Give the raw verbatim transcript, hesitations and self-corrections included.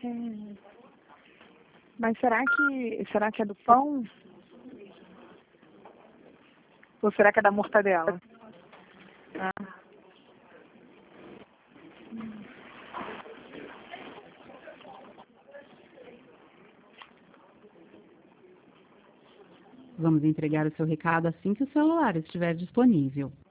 É. Mas será que, será que é do pão? Ou será que é da mortadela? Ah. Vamos entregar o seu recado assim que o celular estiver disponível.